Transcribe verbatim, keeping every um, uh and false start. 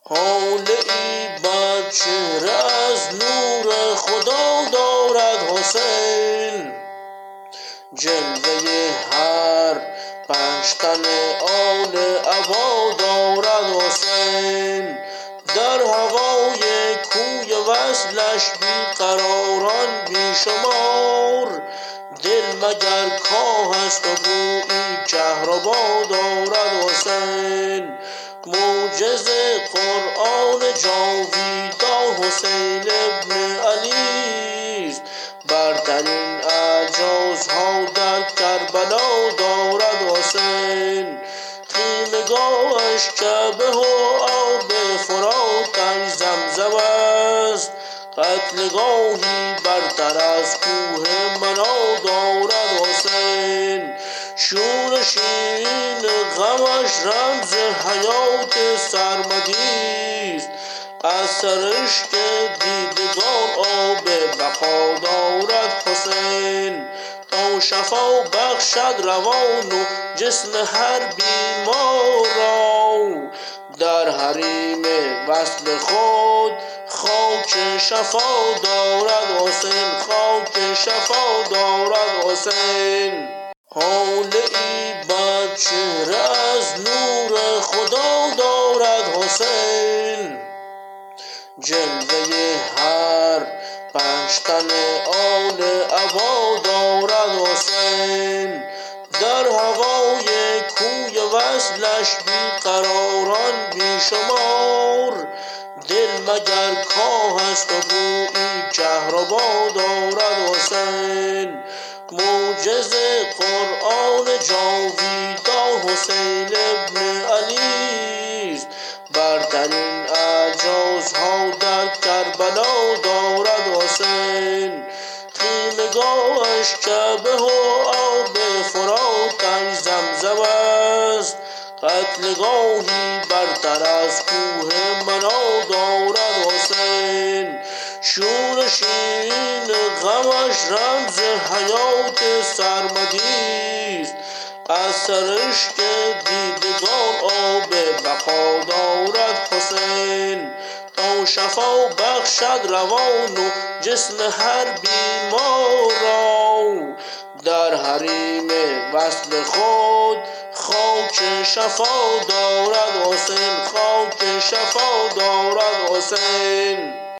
هاله ای بر چهره از نور خدا دارد حسین، جلوه هر پنج تن آل عبا دارد حسین. در هوای کوی وصلش بیقراران بیشمار، دل مگر کاه است و گویی کهربا دارد حسین. معجز قرآن جاویدان حسین ابن علی است، برترین اعجازها در کربلا دارد حسین. خیمگاهش کعبه و آب فراتش زمزم است، قتلگاهی برتر از کوه منا دارد حسین. شور شیرین غمش رمز حیات سرمدی است، از سرشک دیدگان آب بقا دارد حسین. تا شفا بخشد روان و جسم هر بیمار را، در حریم وصل خود خاک شفا دارد حسین، خاک شفا دارد حسین. هاله ای بر چهره از نور خدا دارد حسین، جلوه هر پنج تن آل عبا دارد حسین. در هوای کوی وصلش بیقراران بیشمار، دل مگر کاه است و گویی کهربا دارد حسین. معجز قرآن جاویدان حسین ابن علی است، برترین اعجازها در کربلا دارد حسین. خیمگاهش کعبه و آب فراتش زمزم است، قتلگاهی برتر از کوه منا دارد حسین. شور شیرین غمش رمز حیات سرمدی است، از سرشک دیدگان آب بقا دارد حسین. تا شفا بخشد روان و جسم هر بیمار را، در حریم وصل خود خاک شفا دارد حسین، خاک شفا دارد حسین.